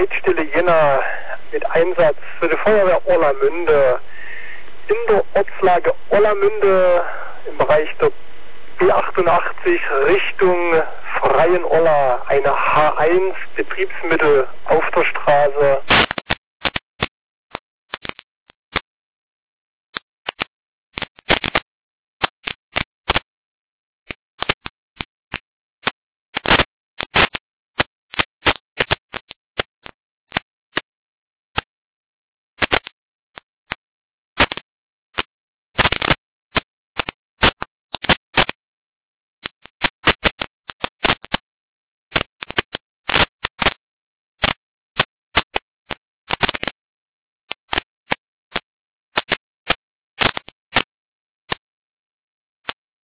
Leitstelle Jena mit Einsatz für die Feuerwehr Orlamünde in der Ortslage Orlamünde im Bereich der B88 Richtung Freien Orla, eine H1 Betriebsmittel auf der Straße.